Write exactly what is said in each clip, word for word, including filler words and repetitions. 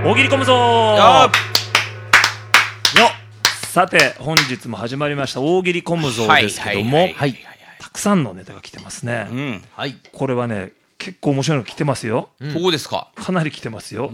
大喜利コムゾーよっさて本日も始まりました大喜利コムゾーですけども、 はいはいはいはいたくさんのネタが来てますね、 うん、 はい。 これはね結構面白いの来てますよ、 うんそうですか。 かなり来てますよ、 うん。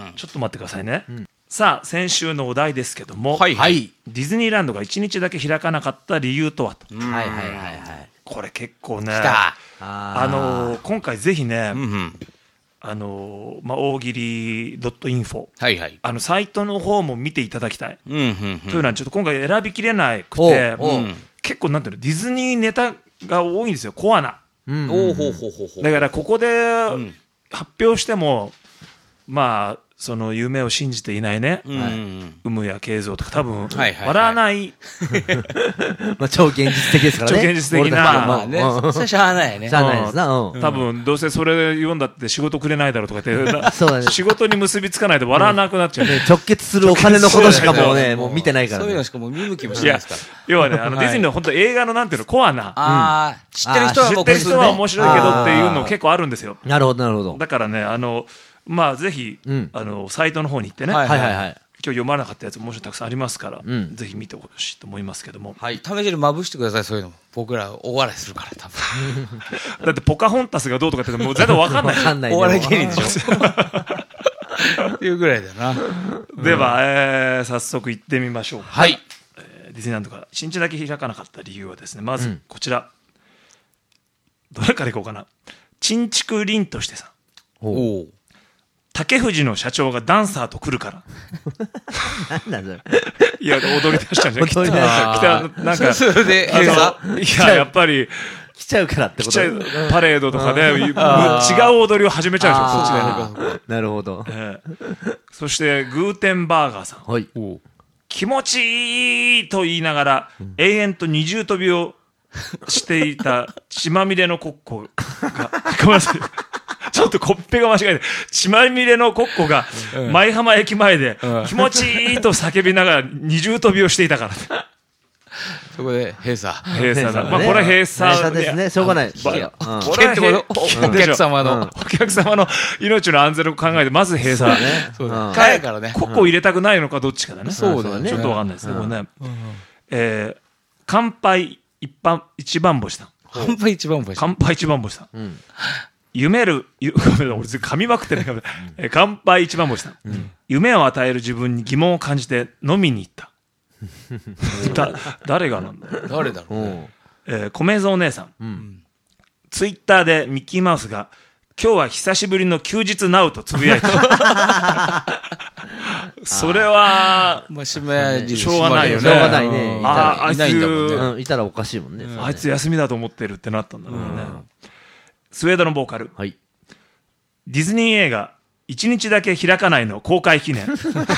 ちょっと待ってくださいね、さあ先週のお題ですけども、 はいはい。 ディズニーランドがいちにちだけ開かなかった理由とはと、 はいはいはいはい。 これ結構ね来た。 ああのー今回ぜひね、 うんうん。 あのーまあ、大喜利 .info はいはい。 あのサイトの方も見ていただきたい、 うんうんというのはちょっと今回選びきれなくおうておううん結構なんていうのディズニーネタが多いんですよ、コアな。 うんおおほうほうほうほう。 だからここでん発表しても、まあその夢を信じていないね、 うんうん有無や慶三とか多分はいはいはい笑わない、 まあ超現実的ですからね。 超現実的な俺たちはまあねうん、 それしゃあないねし。ゃあないですな。うん。 多分どうせそれ読んだって仕事くれないだろうとか言ってなそうだね仕事に結びつかないと笑わなくなっちゃう、 ね直結するお金のことしかもうね、 そうだよもう見てないからね。 そういうのしかもう見向きもしいやないですから。 要はねあのはいディズニーの本当映画のなんていうのコアな、 ああ、知ってる人はもう知ってる人は面白いけどっていうのあー結構あるんですよ。 なるほどなるほど。 だからねあのまあぜひ、 うんあのサイトの方に行ってね、 はいはいはいはい。 今日読まなかったやつももちろんたくさんありますから、 うんぜひ見てほしいと思いますけども、 はい。試しにまぶしてください、そういうのも。僕ら大笑いするから、多分。 だってポカホンタスがどうとかってもう全然わかんないわかんないね。 お笑い芸人でしょ。っていうぐらいだよな。 では、えー早速行ってみましょう。 はい。 えーディズニーランドがいちにちだけ開かなかった理由はですね、まずうんこちら、どれからいこうかな。ちんちくりんとしてさん、 おうおお。 竹藤の社長がダンサーと来るから。 なんだそれ。 いや踊り出したんじゃん。 踊り出した来たなんかそれで、 あ閉鎖のいややっぱり来ちゃうからってこと来ちゃうパレードとかで違う踊りを始めちゃうでしょ、そっちでね。 なるほど。 ええそしてグーテンバーガーさん、 はい。 気持ちいいと言いながら、永遠と二重跳びをしていた血まみれのコッコがごめんなさいちょっとコッペが間違えて血まみれのコッコが舞浜駅前で気持ちいいと叫びながら二重跳びをしていたからそこで閉鎖。 閉鎖だ、まあこれは閉鎖閉鎖ですね。しょうがない。 ばいやうんこれは危険ってこと閉お客様の。 お客様の命の安全を考えてまず閉鎖、 そうだ。 うん帰るからね。 コッコを入れたくないのかどっちかだね、 そうだよねちょっとわかんないですね、これね、えー乾杯一般一番星さん乾杯一番星。 乾杯一番星さん、 うん。 夢る、ゆごめんなさい俺噛みまくってないから、えー乾杯一番星さん、夢を与える自分に疑問を感じて飲みに行っただ誰がなんだよ、 誰だろうね。 うん。 えー、米蔵お姉さん、 うん。 ツイッターでミッキーマウスが今日は久しぶりの休日ナウとつぶやいたそれはまあ、締めしょうがないよねしょうがないね。いたあらあいついないんだもんねうんいたらおかしいもんね。 あいつ休みだと思ってるってなったんだろうね、スウェードのボーカル、 はい。 ディズニー映画いちにちだけ開かないの公開記念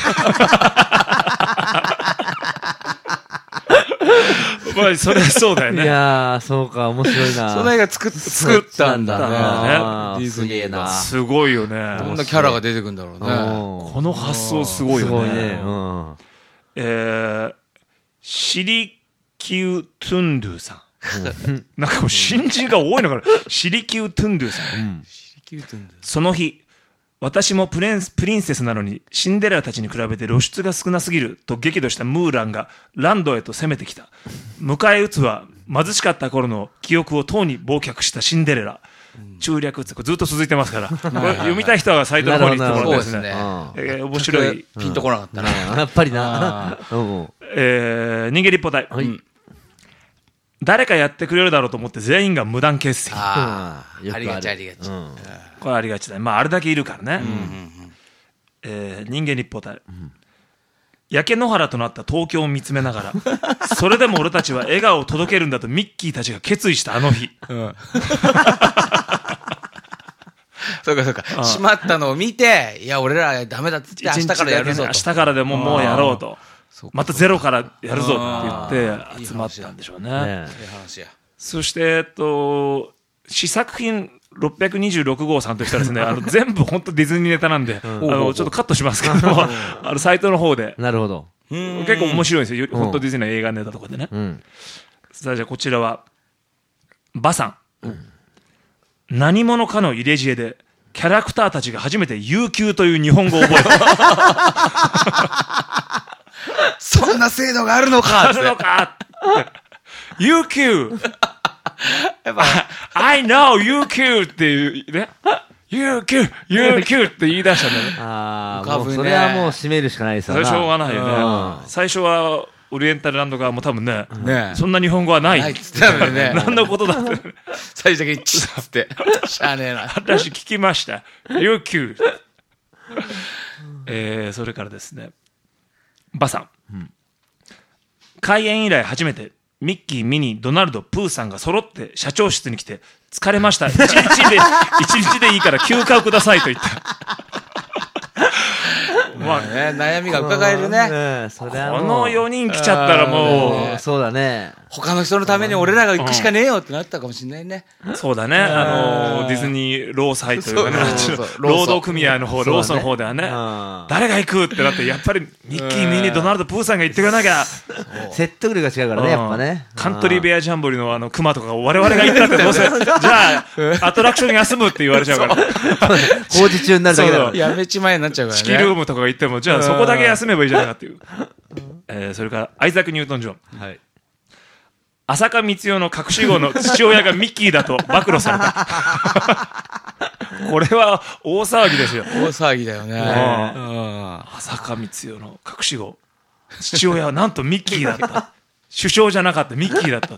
まあそれはそうだよいねやー、そうか、面白いな。 その映画作っ作ったんだね。 あーディズニーすげえな。 すごいよねどんなキャラが出てくるんだろうね。 ここの発想すごいよねすごいね。うん。 えー、シリキュートゥンドゥさんなんかもう新人が多いのかなシリキュートゥンドゥさん、その日私もプレンスプリンセスなのにシンデレラたちに比べて露出が少なすぎると激怒したムーランがランドへと攻めてきた。迎え撃つは貧しかった頃の記憶をとうに忘却したシンデレラ、中略打つこれずっと続いてますからこれ読みたい人はサイトの方に行ってもらってですね、 そうえー面白い、 ピンとこなかったな。 やっぱりな。うん。 えー、人間立方体、 はい。 誰かやってくれるだろうと思って全員が無断欠席。 ああ、 よくあるありがちありがち。 うん。 これありがちだね。まああれだけいるからね。えー人間立方体。焼け野原となった東京を見つめながら、それでも俺たちは笑顔を届けるんだとミッキーたちが決意したあの日。 そうかそうか。閉まったのを見て、いや、俺らダメだっつって明日からやるぞと。 明日からでももうやろうと。 そうかまたゼロからやるぞって言っていい集まったんでしょうね。 ねいい話や。 そして、えっと、試作品ろっぴゃくにじゅうろく号さんとしたらですね、あの全部本当ディズニーネタなんで、あのちょっとカットしますけども、あのサイトの方でなるほど。 結構面白いんですよ。本当ディズニーの映画ネタとかでね。 うん。 さあじゃあこちらはバさん、何者かの入れ知恵でキャラクターたちが初めて有給という日本語を覚えた。 そんな制度があるのかあるのか有給やっぱ I know 有給っていうね。有給有給って言い出したんだね。 ああ、 浮かぶねもうそれはもう閉めるしかないですよね。 それしょうがないよね。 うん最初はオリエンタルランド側も多分ね、 ねそんな日本語はない。 ないっつったのにね何のことだって。 最終的にチッつってしゃあねえな。 私聞きました。有給。えー、それからですね、バさん。開園以来初めてミッキー、ミニー、ドナルド、プーさんが揃って社長室に来て疲れました。一日で、一日でいいから休暇をくださいと言った。まあね、悩みが伺えるね。 ねそれはもうこのよにん来ちゃったらもうんそうだね。 他の人のために俺らが行くしかねえよってなったかもしれないね。 う、そうだね。あの、ディズニー労災というかね、 そうそうそう労働組合の方、ローソンの方ではね、 うん誰が行くってなって、やっぱりミッキー、ミニー、ドナルド、プーさんが行ってくれなきゃ。 説得力が違うからね、やっぱね。 カントリーベアジャンボリーのあの、クマとか我々が行ったってどうせ、じゃあ、アトラクション休むって言われちゃうから。 工事中になるだけだかそうら。 やめちまえになっちゃうからね。 チキルームとかが行っても、じゃあそこだけ休めばいいじゃないかっていう。えー、それから、アイザック・ニュートン・ジョン。 はい。 浅香光代の隠し子の父親がミッキーだと暴露された。これは大騒ぎですよ。 大騒ぎだよね。 ううん浅香光代の隠し子。父親はなんとミッキーだった。首相じゃなかった、ミッキーだった。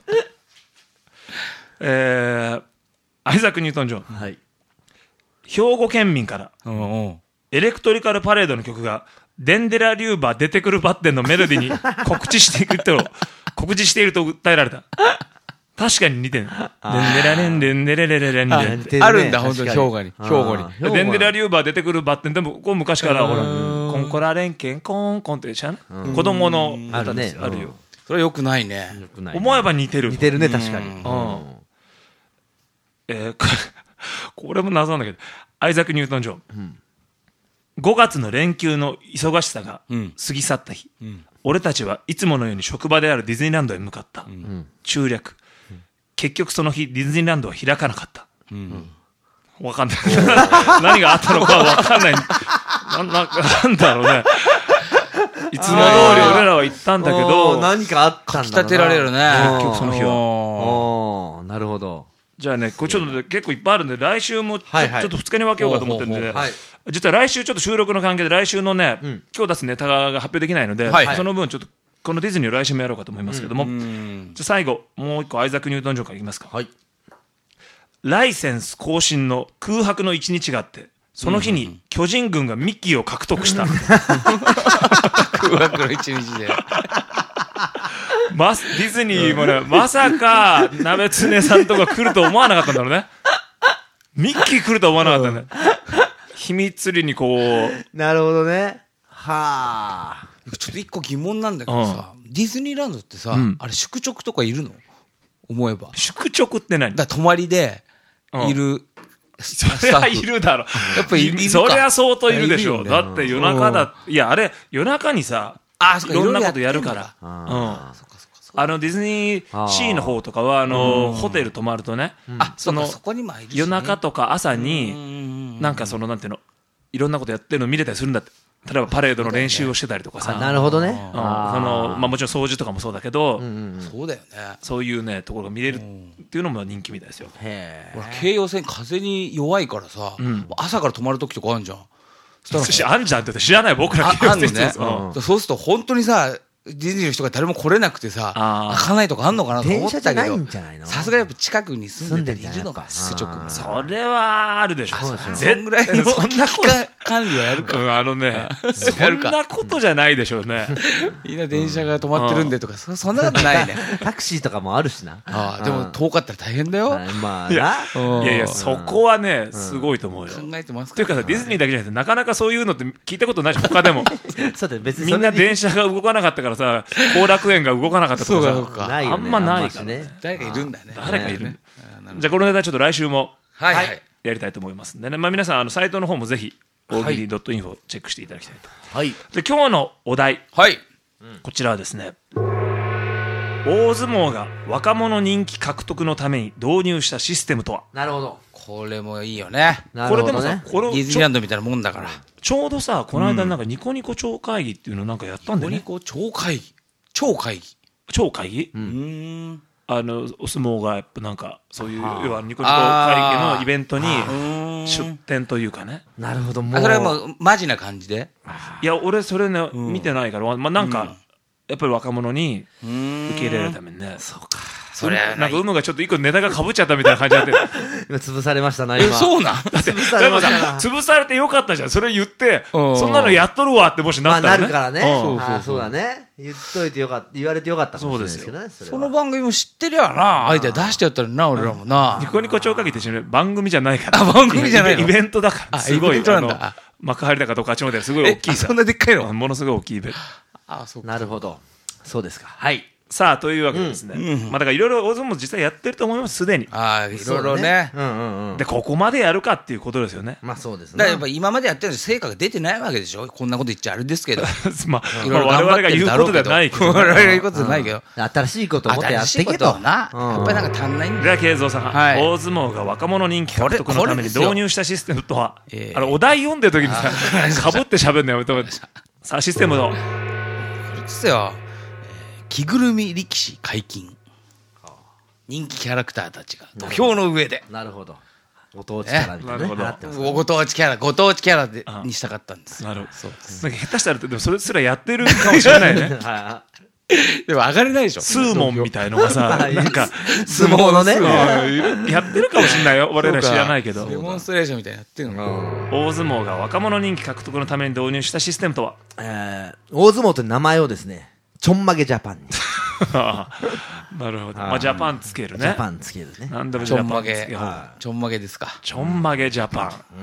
えー、アイザック・ニュートン・ジョン。 はい。 兵庫県民から、 うんうん。 エレクトリカルパレードの曲が、デンデラリューバ出てくるバッテンのメロディに告知していくと、告知していると訴えられた。確かに似てる。デンデラレンデンデレレレレンデンって。 あるんだ、本当に、兵庫に。兵庫に。 デンデラリューバ出てくるバッテンでも、こう昔から、ほら、 うんコンコラレンケンコンコンってしゃね。子供の歌ですあるねあるよ。 それは良くないね。 よくないね思えば似てる。 似てるね、確かに。 うんうんえーこれ、これも謎なんだけど、アイザック・ニュートン・ジョン。ごがつの連休の忙しさがうん過ぎ去った日、 ん俺たちはいつものように職場であるディズニーランドへ向かった。中略。結局その日、ディズニーランドは開かなかった。 うん。 わかんない。何があったのかわかんない。な、な、なんだろうね。いつも通り俺らは行ったんだけおーど、 何かあったんだろうな。 引き立てられるね。 結局その日はおー、なるほど。 じゃあね、これちょっとね結構いっぱいあるんで、来週もちょ,、 はいはいちょっとふつかに分けようかと思ってるんで、ねほうほうほうはい実は来週ちょっと収録の関係で来週のね、 ん今日出すネタが発表できないので、 はいその分ちょっとこのディズニーを来週もやろうかと思いますけども、 うん。 じゃあ最後、もう一個アイザック・ニュートン・ジョンからいきますか。 はい。 ライセンス更新の空白の一日があって、その日に巨人軍がミッキーを獲得した。 空白の一日で。 ま、ディズニーもね、まさか、鍋つねさんとか来ると思わなかったんだろうね。ミッキー来ると思わなかったんだよ。秘密裏にこう、 なるほどね。はあ。 ちょっと一個疑問なんだけどさ、ディズニーランドってさ、 うんあれ宿直とかいるの思えば。 宿直って何だから泊まりでうんいるスそれはいスタッフるだろ。 やっぱいるいるかそりゃ相当いるでしょ。 いるよねだって夜中だ、いや、あれ、夜中にさ、 あ、そっかいろんなことやるから。 あうん。 ーあの、ディズニあーーシーの方とかは、あの、ホテル泊まるとね、 あ、 そのその、そこにもいるしね夜中とか朝うに、 んなんかその、なんていうの、いろんなことやってるの見れたりするんだって。例えばパレードの練習をしてたりとかさ。 なるほどね。 うんその、まあもちろん掃除とかもそうだけど、 そうだよね。 そういうね、ところが見れるっていうのも人気みたいですよ。 へ俺、京葉線風に弱いからさ、 ん朝から泊まる時とかあるじゃん。そしあんじゃんって言って知らない僕らあ、 聞いてるあんのね。 うんそうすると本当にさ、ディズニーの人が誰も来れなくてさ、 あー開かないとかあんのかなと思ったけど電車じゃないんじゃないの、 さすがやっぱ近くに住んでたりいるのか、 住んでんじゃない宿直も。 それはあるでしょ。 そうですよそんぐらいのそんなこと、 管理はやるか。 うん、あのね、そやるかんなことじゃないでしょうね。 みんな電車が止まってるんでとか、そそんなことないね。 タクシーとかもあるしな。 ああ、でも遠かったら大変だよ。 はいまあいやな。 うんいやいや、そこはね、すごいと思うよ。 考えてますかというかさ、ディズニーだけじゃなくて、なかなかそういうのって聞いたことないし、他でも。 そうだよ、別にみんなで電車が動かなかったからさ、後楽園が動かなかったとかさ、 そうかそうか。 ないよねあんまないからあんましね。 誰かいるんだね。 誰かいるね。あーなるほどじゃあこのネタちょっと来週もはいはい。 やりたいと思いますんでね。まあ皆さん、あの、サイトの方もぜひ、大喜利 .info チェックしていただきたいと。 はい。 で、今日のお題、 はい。 こちらはですね、大相撲が若者人気獲得のために導入したシステムとは。 なるほど。 ここれもいいよね。 なこれでもるほどね。 さこれディズニーランドみたいなもんだから。 ちょうどさこの間なんかニコニコ超会議っていうのなんかやったんだよね。 ニコニコ超会議。超会議。 超会議、 うーん。 あのお相撲がやっぱなんかそういうはあ要はニコニコ会議のイベントにうーん出店というかね。 なるほど、もう。 あ、それはもうマジな感じで。 いや俺それね見てないからまあなんかやっぱり若者にうーん。 受け入れるためにね。 そうか。 それはなんか有無がちょっと一個ネタが被っちゃったみたいな感じになってる。 今潰されましたな、 え、 今。 そうなん潰さでもされましたな。 潰されてよかったじゃん。それ言ってうんそんなのやっとるわってもしまあ、 なったらね。 なるからね。 うんあーそうだね。言っといてよかった。言われてよかったかもしれないですけどね。それはその番組も知ってりゃな、アイデア出してやったらな、俺らもなニ。コニコ超会議って一緒に番組じゃないから。 あ番組じゃないのイベイベントだから。 あすごいイベントなんだあの幕張だかどっかあっちの方ですごい大え、 きいさあそんなでっかいのものすごい大きいイベント。 あ、そうか。 なるほど。そうですか。はい。 さあというわけでですね。まあだからいろいろ大相撲実際やってると思いますすでに。 ああ、いろいろね。 そううんうんうん。 でここまでやるかっていうことですよね。 まあそうですねだからやっ。ぱ今までやってるのに成果が出てないわけでしょ。こんなこと言っちゃあれですけど。 まあいろいろ我々が頑張ってる言うことではないけど。 我々が言うことじゃないけど。 新しいことをもっとやっ新していいけと。 ことはな、 うんやっぱりなんか足んないんだよ。 じゃあ慶三さん、 はい大相撲が若者人気獲得のためにこれこれですよ導入したシステムとは、 ええあのお題読んでる時にさかぶって喋るのやめてもらってさあシステムのこれですよ。えー着ぐるみ力士解禁。人気キャラクターたちが土俵の上で。 なるほど。ご当地キャラみたいなね。 なるほどなってますご当地キャラ、ご当地キャラであにしたかったんですよ。 なるほどそうです。 なんか下手したらでもそれすらやってるかもしれないねはでも上がれないでしょ。 スーモンみたいのがさはいなんかい。相撲のね。 うんやってるかもしれないよ我々知らないけどデモンストレーションみたいなのやってるの。 大相撲が若者人気獲得のために導入したシステムとはえー大相撲という名前をですね、ちょんまげジャパンに。 なるほどまあジャパンつけるねジャパンつけるね。 なんでもジャちょんまげパンつける。 ちょんまげですか。 ちょんまげジャパン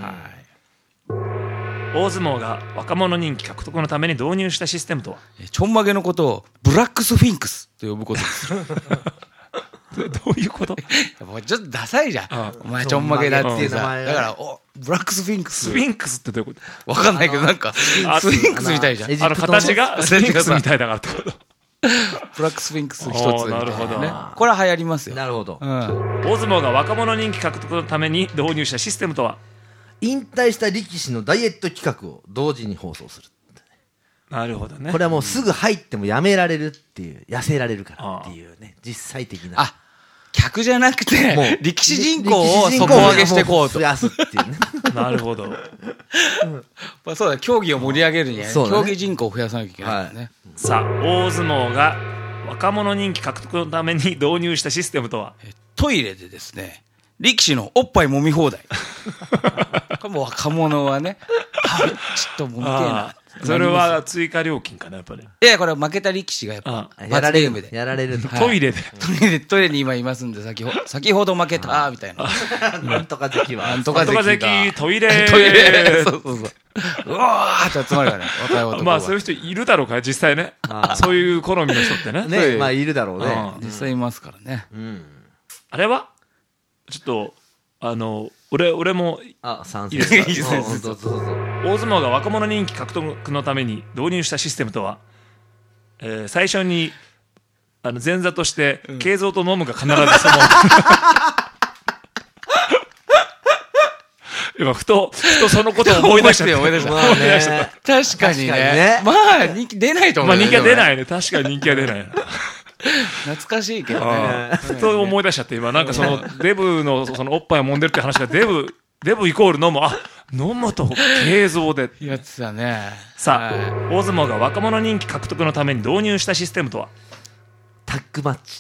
はい。 大相撲が若者人気獲得のために導入したシステムとはえちょんまげのことをブラックスフィンクスと呼ぶことです。 どどういうこともうちょっとダサいじゃんあ。 お前ちょんまげだっていうさ。 ちょんまげっていう名前がだから、お、ブラックスフィンクス。 スフィンクスってどういうことわかんないけど、なんか、スフあィンクスみたいじゃん。 エジあの形がスフィンクスみい。 たいだからってことブラックスフィンクス一つみおーたいななるほどね。これは流行りますよ。 なるほど。 うん。 大相撲が若者人気獲得のために導入したシステムとは引退した力士のダイエット企画を同時に放送する。 なるほどねこれはもうすぐ入ってもやめられるっていう、痩せられるからっていうね、実際的な。 あ、客じゃなくもてう、 力士人口を力士人口底上げしていこうと増。やすっていうね。 なるほどまあそうだ、競技を盛り上げるにはね、 そうだね競技人口を増やさなきゃいけないからね。 さあ大相撲が若者人気獲得のために導入したシステムとはえトイレでですね、力士のおっぱい揉み放題。これもう若者はね、あ、ちょっと揉みてえなあ。ーそれは追加料金かなやっぱりいや、これは負けた力士がやっぱ、 やら罰れるゲームで。 やられると。 トイレでトイレ、トイレに今いますんで、先ほ先ほど負けた、みたいな。 なんとか関は。 なんとかとか関が。 関トイレトイレ、そうそうそう。うわーって集まるからね、若い男が。 まあそういう人いるだろうから実際ねそういう好みの人ってねね、まあいるだろうね。 実際いますからね。 うん。 あれはちょっとあの俺俺もあ、賛成。 いいですかいいですねうんどうぞどうぞ。 大相撲が若者人気獲得のために導入したシステムとは、えー最初にあの前座として慶三と飲むが必ずその今ふとふとそのことを思い出しちゃって思い出したまあ思い出しちゃっね。 確かに確かにねね。 まあ、人気出ないとたまあ思うよ。い。 人気は出ないね確かに人気は出ないな懐かしいけどね。 ああふと思い出しちゃって今なんかそのデブのそのおっぱいを揉んでるって話がデブデブイコール飲むあ飲むと慶三でやつだね。 さあ、 はい大相撲が若者人気獲得のために導入したシステムとはタッグマッチ。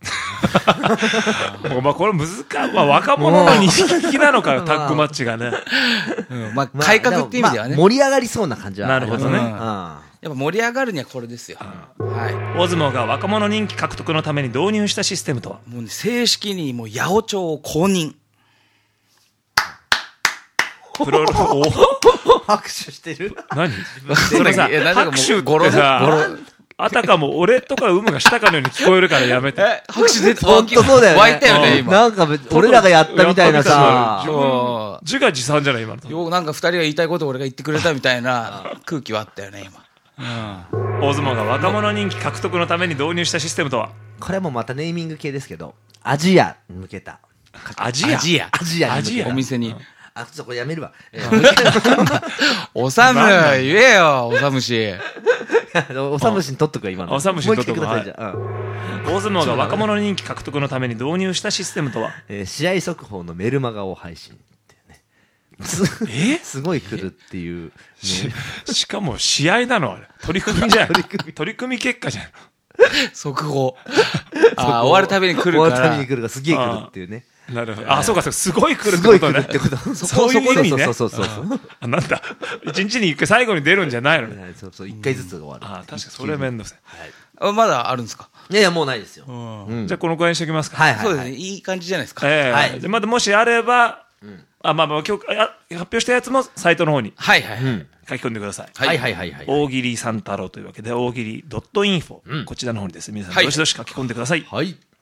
もうまあこれ難か、まあ、若者の人気なのかよタッグマッチがねうんまあ、 まあ改革っていう意味ではね。 まあ盛り上がりそうな感じはあります。 なるほどねうんやっぱ盛り上がるにはこれですよ。は大相撲が若者人気獲得のために導入したシステムとはいもうね、正式にもう八百長を公認。 プロレスお拍手してる。 何それさいやなんかもう拍手っゴロてさゴロあたかも俺とか有無がしたかのように聞こえるからやめてえ、拍手出て本当そうだよね。 湧いたよね、今。 なんか別俺らがやったみたいなさ自。分自画自賛じゃない今のようなんか二人が言いたいことを俺が言ってくれたみたいな空気はあったよね、今。 大相撲が若者人気獲得のために導入したシステムとはこれもまたネーミング系ですけど、アジアに向けたアジアアジア。 アジアに向けアジアお店に。 あ、ちょっとこれやめるわ。えーもう一回おさむ、言えよ、おさむし。 おさむしに取っとくわ、今の。 おさむしに取っとくもう一回ください、じゃあ。うん大相撲が若者人気獲得のために導入したシステムとは？ えー試合速報のメルマガを配信っていうね。すえすごい来るっていう、ね。 ししかも試合なのあれ。取り組みじゃん。取り組み結果じゃん。 速報。あー終わるたびに来る終わからるたびに。来るからすげえ来るっていうね。 なるほど。あ、そうか、そうかすごい来るっすごいてことね。 来るってこと。 そういう意味ね。 そうそうそうそうそう。 あ、なんだ。一日に一回最後に出るんじゃないのね。 はいそうそう、一回ずつが終わる。 あ、確かそれめんどくさい。 あまだあるんですか？ いやいや、もうないですよ。 じゃあこのくらいにしときますか。 はいはい。 そうですね。いい感じじゃないですか。 ええはいでまだもしあれば、あ、まあまあ今日あ発表したやつもサイトの方にはいはいはい。 書き込んでください。 はいはいはいはい。 大喜利三太郎というわけで、大喜利 .info、こちらの方にですね、皆さんはいどしどし書き込んでください。 はい。